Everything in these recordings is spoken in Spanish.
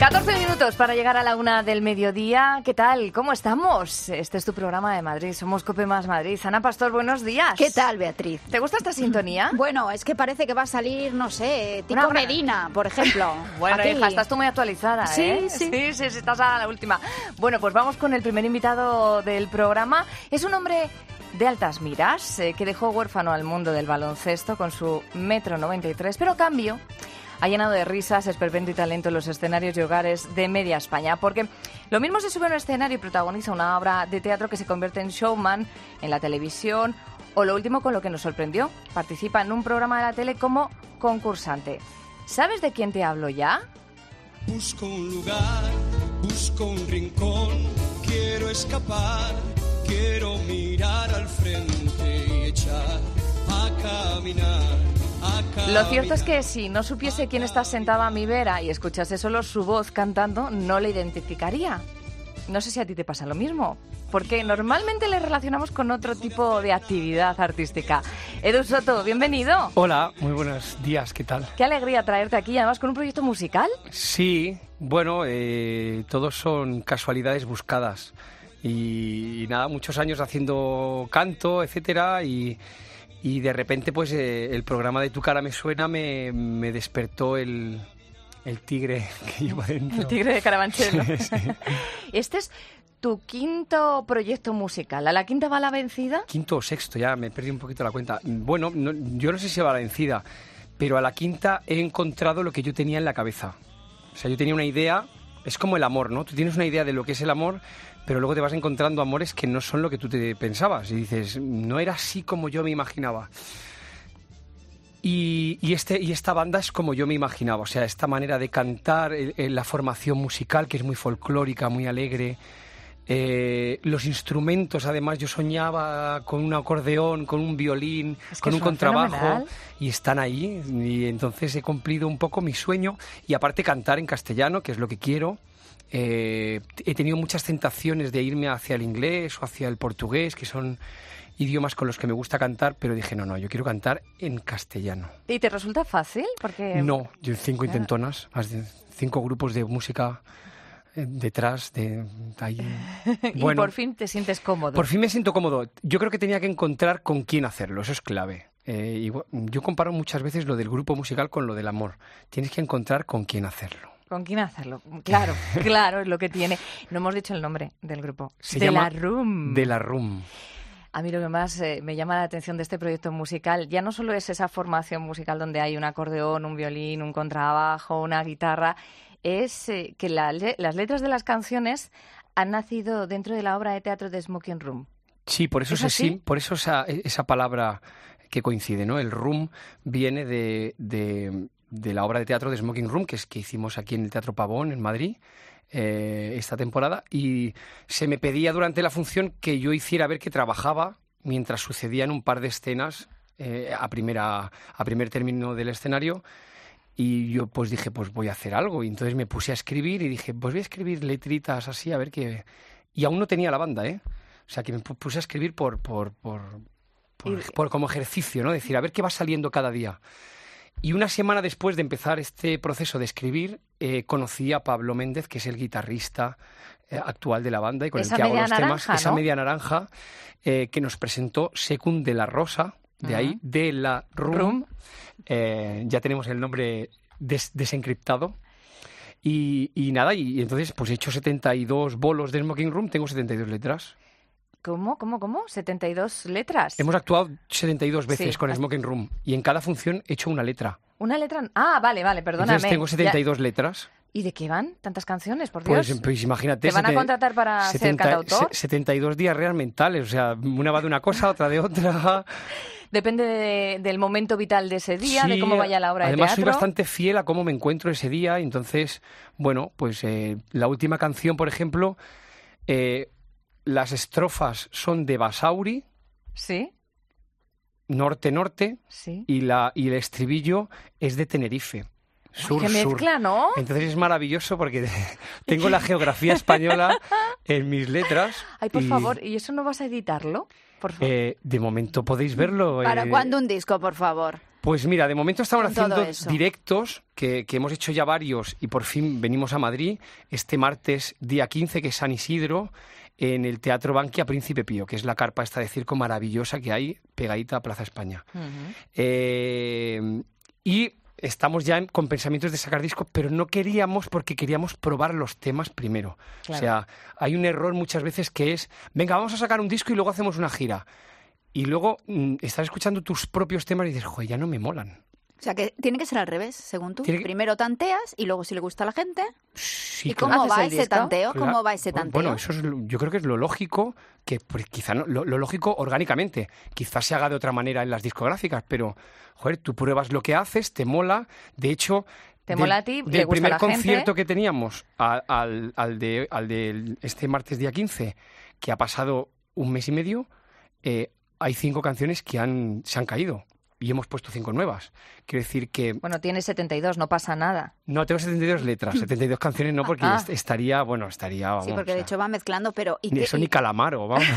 14 minutos para llegar a la 1 del mediodía. ¿Qué tal? ¿Cómo estamos? Este es tu programa de Madrid. Somos COPE más Madrid. Ana Pastor, buenos días. ¿Qué tal, Beatriz? ¿Te gusta esta sintonía? Bueno, es que parece que va a salir, no sé, Tico Medina, por ejemplo. Bueno, aquí. hija, estás tú muy actualizada, ¿eh? Sí. Sí, estás a la última. Bueno, pues vamos con el primer invitado del programa. Es un hombre de altas miras que dejó huérfano al mundo del baloncesto con su 1,93 m, pero a cambio ha llenado de risas, esperpento y talento los escenarios y hogares de media España. Porque lo mismo se sube a un escenario y protagoniza una obra de teatro que se convierte en showman en la televisión, o lo último con lo que nos sorprendió, participa en un programa de la tele como concursante. ¿Sabes de quién te hablo ya? Busco un lugar, busco un rincón, quiero escapar, quiero mirar al frente y echar a caminar. Lo cierto es que si no supiese quién está sentado a mi vera y escuchase solo su voz cantando, no le identificaría. No sé si a ti te pasa lo mismo, porque normalmente le relacionamos con otro tipo de actividad artística. Edu Soto, bienvenido. Hola, muy buenos días, ¿qué tal? Qué alegría traerte aquí, además con un proyecto musical. Sí, bueno, todos son casualidades buscadas. Y nada, muchos años haciendo canto, etcétera, y de repente pues el programa de Tu cara me suena me despertó el tigre que llevo dentro. El tigre de Carabanchel, ¿no? Sí. Este es tu quinto proyecto musical. ¿A la quinta va la vencida? Quinto o sexto, ya me perdí un poquito la cuenta. Bueno, yo no sé si va la vencida, pero a la quinta he encontrado lo que yo tenía en la cabeza. O sea, yo tenía una idea, es como el amor, ¿no? Tú tienes una idea de lo que es el amor, pero luego te vas encontrando amores que no son lo que tú te pensabas. Y dices, no era así como yo me imaginaba. Y esta banda es como yo me imaginaba. O sea, esta manera de cantar, la formación musical, que es muy folclórica, muy alegre. Los instrumentos, además, yo soñaba con un acordeón, con un violín, con un contrabajo. Fenomenal. Y están ahí. Y entonces he cumplido un poco mi sueño. Y aparte cantar en castellano, que es lo que quiero. He tenido muchas tentaciones de irme hacia el inglés o hacia el portugués, que son idiomas con los que me gusta cantar, pero dije, no, yo quiero cantar en castellano. ¿Y te resulta fácil? Porque no, yo 5 intentonas, más de 5 grupos de música detrás de ahí. Y bueno, por fin te sientes cómodo. Por fin me siento cómodo. Yo creo que tenía que encontrar con quién hacerlo, eso es clave. Yo comparo muchas veces lo del grupo musical con lo del amor. Tienes que encontrar con quién hacerlo. ¿Con quién hacerlo? Claro, claro, es lo que tiene. No hemos dicho el nombre del grupo. Se llama De la Room. A mí lo que más me llama la atención de este proyecto musical ya no solo es esa formación musical donde hay un acordeón, un violín, un contrabajo, una guitarra, es que las letras de las canciones han nacido dentro de la obra de teatro de Smoking Room. Sí, por eso esa palabra que coincide, ¿no? El room viene de la obra de teatro de Smoking Room, que hicimos aquí en el Teatro Pavón, en Madrid, esta temporada, y se me pedía durante la función que yo hiciera ver que trabajaba mientras sucedían un par de escenas a primer término del escenario, y yo pues dije, pues voy a hacer algo, y entonces me puse a escribir y dije, pues voy a escribir letritas así, a ver qué... Y aún no tenía la banda, O sea, que me puse a escribir por como ejercicio, ¿no? Decir, a ver qué va saliendo cada día. Y una semana después de empezar este proceso de escribir, conocí a Pablo Méndez, que es el guitarrista actual de la banda y con el que hago los temas. ¿No? Esa media naranja que nos presentó Secund de la Rosa, de ahí, de la Room. Ya tenemos el nombre desencriptado. Y nada, y entonces pues he hecho 72 bolos de Smoking Room, tengo 72 letras. ¿Cómo? ¿72 letras? Hemos actuado 72 veces con así. Smoking Room y en cada función he hecho una letra. ¿Una letra? Ah, vale, perdóname. Entonces tengo 72 letras. ¿Y de qué van tantas canciones, por Dios? Pues imagínate. ¿Te van a contratar para ser cantautor? 72 diarreas mentales, o sea, una va de una cosa, otra de otra. Depende del momento vital de ese día, sí, de cómo vaya la obra de teatro. Además soy bastante fiel a cómo me encuentro ese día, y entonces, bueno, pues la última canción, por ejemplo... las estrofas son de Basauri, ¿sí? Norte-norte, sí. Y el estribillo es de Tenerife. Sur, ¡qué mezcla, sur. ¿no? Entonces es maravilloso porque tengo la geografía española en mis letras. Ay, por favor, ¿y eso no vas a editarlo? Por favor. De momento podéis verlo. ¿Para cuándo un disco, por favor? Pues mira, de momento estamos Con todo haciendo eso. directos, que hemos hecho ya varios y por fin venimos a Madrid este martes día 15, que es San Isidro, en el Teatro Bankia Príncipe Pío, que es la carpa esta de circo maravillosa que hay pegadita a Plaza España. Y estamos ya con pensamientos de sacar disco, pero no queríamos porque queríamos probar los temas primero. Claro. O sea, hay un error muchas veces que es, venga, vamos a sacar un disco y luego hacemos una gira. Y luego estás escuchando tus propios temas y dices, joder, ya no me molan. O sea, que tiene que ser al revés, según tú. Tiene que- Primero tanteas y luego si le gusta a la gente. Sí, ¿Y claro. cómo ¿Haces va el ese disco? tanteo? ¿Cómo Claro. va ese tanteo? Bueno, eso es, yo creo que es lo lógico, que pues, quizá no, lo lógico orgánicamente. Quizás se haga de otra manera en las discográficas, pero, joder, tú pruebas lo que haces, te mola. De hecho, Te mola a ti, le del gusta a primer la gente. concierto que teníamos al de este martes día 15, que ha pasado un mes y medio, hay 5 canciones que se han caído. Y hemos puesto 5 nuevas. Quiero decir que Bueno, tienes 72, no pasa nada. no tengo 72 letras, 72 canciones no, porque estaría, vamos, Sí, porque de o sea, hecho va mezclando, pero... ni eso ni Calamaro, vamos.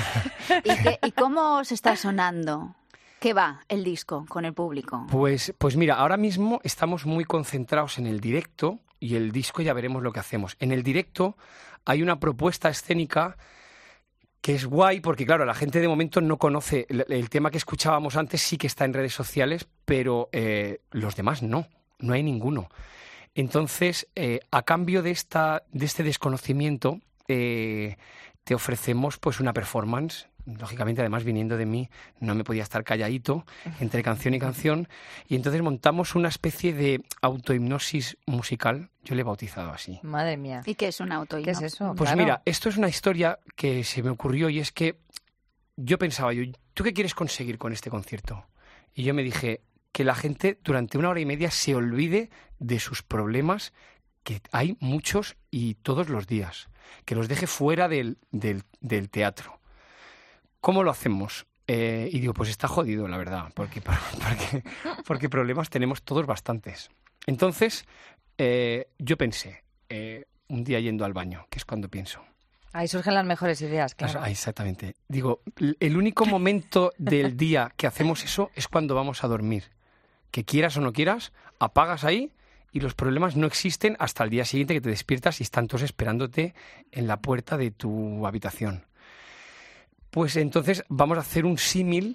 ¿Y cómo os está sonando? ¿Qué va el disco con el público? Pues mira, ahora mismo estamos muy concentrados en el directo y el disco ya veremos lo que hacemos. En el directo hay una propuesta escénica que es guay porque, claro, la gente de momento no conoce. El tema que escuchábamos antes sí que está en redes sociales, pero los demás no hay ninguno. Entonces, a cambio de este desconocimiento, te ofrecemos pues una performance. Lógicamente, además, viniendo de mí, no me podía estar calladito entre canción y canción. Y entonces montamos una especie de autohipnosis musical. Yo le he bautizado así. Madre mía. ¿Y qué es un autohipno? ¿Qué es eso? Pues Claro. mira, esto es una historia que se me ocurrió y es que yo pensaba, ¿tú qué quieres conseguir con este concierto? Y yo me dije que la gente durante 1 hora y media se olvide de sus problemas, que hay muchos y todos los días, que los deje fuera del teatro. ¿Cómo lo hacemos? Y digo, pues está jodido, la verdad, porque problemas tenemos todos bastantes. Entonces, yo pensé, un día yendo al baño, que es cuando pienso. Ahí surgen las mejores ideas, claro. Ah, exactamente. Digo, el único momento del día que hacemos eso es cuando vamos a dormir. Que quieras o no quieras, apagas ahí y los problemas no existen hasta el día siguiente que te despiertas y están todos esperándote en la puerta de tu habitación. Pues entonces vamos a hacer un símil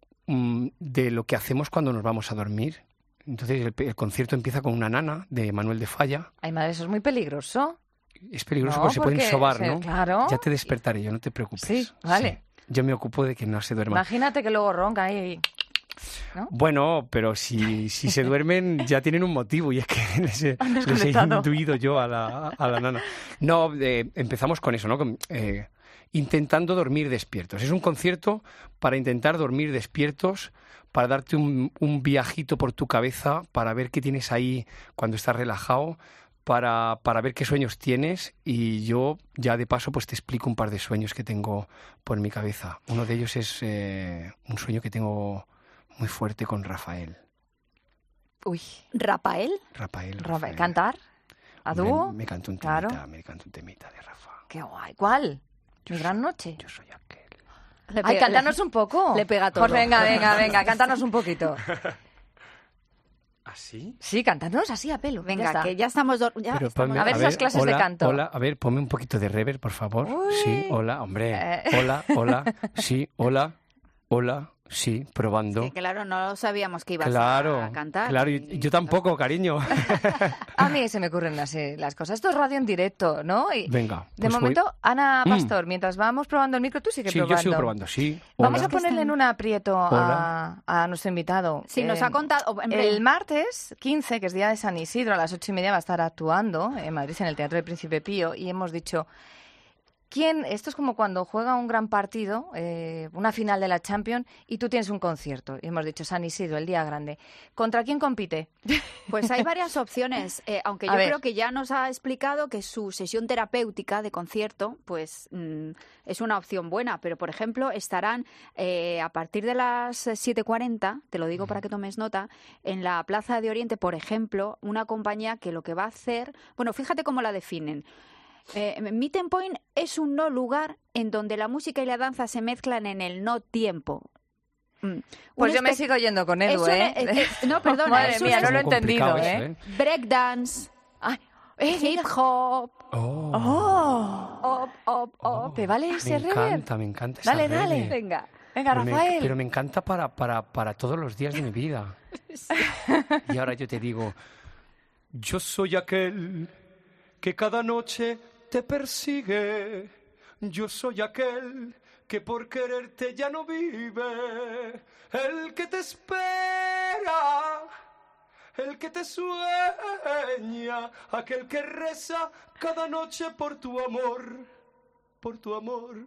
de lo que hacemos cuando nos vamos a dormir. Entonces el concierto empieza con una nana de Manuel de Falla. Ay, madre, eso es muy peligroso. Es peligroso No, porque se pueden porque sobar, se- ¿no? claro. Ya te despertaré yo, no te preocupes. Sí, vale. Yo me ocupo de que no se duerman. Imagínate que luego ronca ahí. ¿No? Bueno, pero si se duermen ya tienen un motivo y es que les he desconectado. induido yo a la nana. No, empezamos con eso, ¿no? Intentando dormir despiertos. Es un concierto para intentar dormir despiertos, para darte un viajito por tu cabeza, para ver qué tienes ahí cuando estás relajado, para ver qué sueños tienes y yo ya de paso pues te explico un par de sueños que tengo por mi cabeza. Uno de ellos es un sueño que tengo muy fuerte con Rafael. Uy, ¿Rafael? Rafael. ¿cantar? ¿A dúo? Me canto un Claro. temita de Rafa. Qué guay. ¿Cuál? ¿Mi gran noche? Yo soy aquel. Le Ay, pega- cántanos un poco. le pega todo. Pues venga, cántanos un poquito. ¿Así? Sí, cántanos así a pelo. Venga, ya está. que ya estamos... Pero estamos- ponme- A ver esas clases de hola, canto. Hola, a ver, ponme un poquito de reverb, por favor. Uy. Sí, hola, hombre. Hola, sí, hola, sí, probando. Sí, claro, no sabíamos que ibas Claro, a cantar. claro, y yo tampoco, cariño. A mí se me ocurren así las cosas. Esto es radio en directo, ¿no? Y Venga, de pues momento, Ana Pastor, mientras vamos probando el micro, tú sigue sí, probando. yo sigo probando, sí. Vamos hola. a ponerle en un aprieto Hola. a nuestro invitado. Sí, nos ha contado... El martes 15, que es día de San Isidro, a las 8:30 va a estar actuando en Madrid, en el Teatro del Príncipe Pío, y hemos dicho... Esto es como cuando juega un gran partido, una final de la Champions, y tú tienes un concierto. Y hemos dicho San Isidro, el día grande. ¿Contra quién compite? Pues hay varias opciones, aunque A yo ver. creo que ya nos ha explicado que su sesión terapéutica de concierto pues es una opción buena, pero por ejemplo estarán a partir de las 7:40, te lo digo para que tomes nota, en la Plaza de Oriente, por ejemplo, una compañía que lo que va a hacer, bueno, fíjate cómo la definen. Meeting Point es un no lugar en donde la música y la danza se mezclan en el no tiempo. Pues yo me sigo yendo con Edu, No, perdona. Madre mía, no lo he entendido, ¿eh? Breakdance. Hip hop. ¿Te vale ese rever? Me encanta esa Dale. rever. Venga, Rafael. Pero me encanta para todos los días de mi vida. Y ahora yo te digo, yo soy aquel que cada noche te persigue. Yo soy aquel que por quererte ya no vive. El que te espera, el que te sueña, aquel que reza cada noche por tu amor, por tu amor.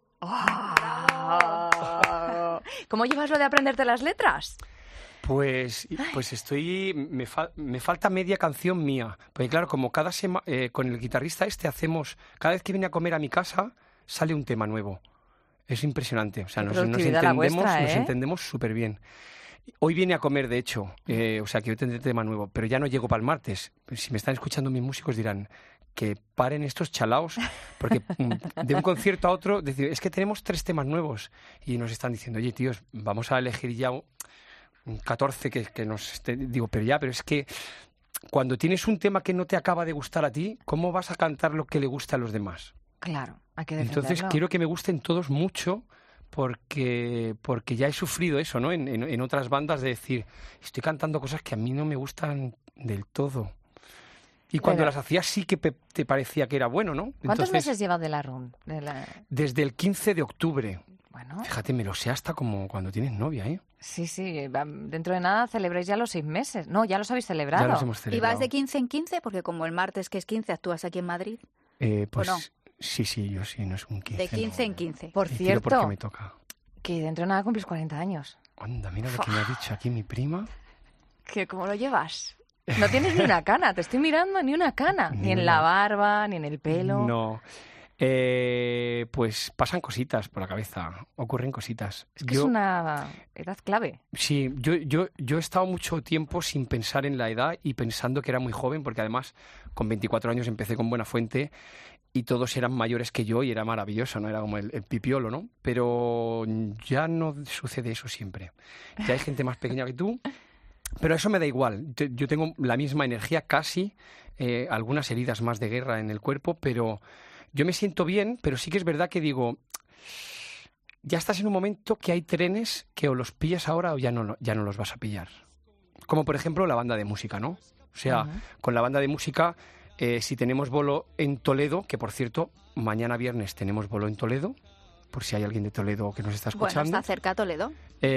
¿Cómo llevas lo de aprenderte las letras? Pues estoy... Me falta media canción mía. Porque claro, como cada semana... con el guitarrista hacemos... Cada vez que viene a comer a mi casa, sale un tema nuevo. Es impresionante. O sea, nos entendemos súper bien. Hoy viene a comer, de hecho. O sea, que hoy tendré tema nuevo. Pero ya no llego para el martes. Si me están escuchando mis músicos dirán... que paren estos chalaos, porque de un concierto a otro, decir, es que tenemos 3 temas nuevos, y nos están diciendo, oye, tíos, vamos a elegir ya 14 que nos... Digo, pero es que cuando tienes un tema que no te acaba de gustar a ti, ¿cómo vas a cantar lo que le gusta a los demás? Claro, hay que defenderlo. Entonces quiero que me gusten todos mucho, porque ya he sufrido eso, ¿no? En otras bandas, de decir, estoy cantando cosas que a mí no me gustan del todo. Y cuando las hacías sí que te parecía que era bueno, ¿no? ¿Cuántos meses llevas de la RUM? Desde el 15 de octubre. Bueno. Fíjate, me lo sé hasta como cuando tienes novia, ¿eh? Sí. Dentro de nada celebráis ya los 6 meses. No, ya los habéis celebrado. Ya los hemos celebrado. ¿Y vas de 15 en 15? Porque como el martes, que es 15, actúas aquí en Madrid. Pues no? Sí, yo sí, no es un 15. De 15 en 15. Por cierto, porque me toca. Que dentro de nada cumplís 40 años. Anda, mira lo que me ha dicho aquí mi prima. ¿Cómo lo llevas? No tienes ni una cana, te estoy mirando, ni una cana. Ni en la barba, ni en el pelo. No. Pues pasan cositas por la cabeza, ocurren cositas. Es que es una edad clave. Sí, yo he estado mucho tiempo sin pensar en la edad y pensando que era muy joven, porque además con 24 años empecé con Buenafuente y todos eran mayores que yo y era maravilloso, ¿no? Era como el pipiolo, ¿no? Pero ya no sucede eso siempre. Ya hay gente más pequeña que tú. Pero eso me da igual. Yo tengo la misma energía casi, algunas heridas más de guerra en el cuerpo, pero yo me siento bien, pero sí que es verdad que digo, ya estás en un momento que hay trenes que o los pillas ahora o ya no los vas a pillar. Como por ejemplo la banda de música, ¿no? O sea, con la banda de música, si tenemos bolo en Toledo, que por cierto, mañana viernes tenemos bolo en Toledo, por si hay alguien de Toledo que nos está escuchando. Bueno, está cerca Toledo.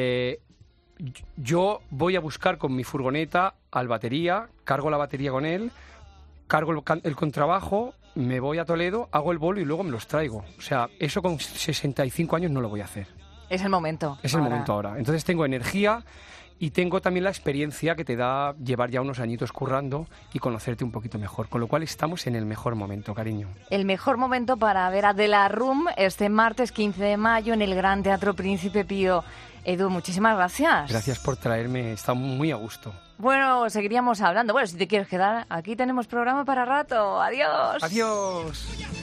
Yo voy a buscar con mi furgoneta al batería, cargo la batería con él, cargo el contrabajo, me voy a Toledo, hago el bolo y luego me los traigo. O sea, eso con 65 años no lo voy a hacer. Es el momento. Es el momento ahora. Entonces tengo energía y tengo también la experiencia que te da llevar ya unos añitos currando y conocerte un poquito mejor. Con lo cual estamos en el mejor momento, cariño. El mejor momento para ver a De la RUM este martes 15 de mayo en el Gran Teatro Príncipe Pío. Edu, muchísimas gracias. Gracias por traerme, está muy a gusto. Bueno, seguiríamos hablando. Bueno, si te quieres quedar, aquí tenemos programa para rato. Adiós. Adiós.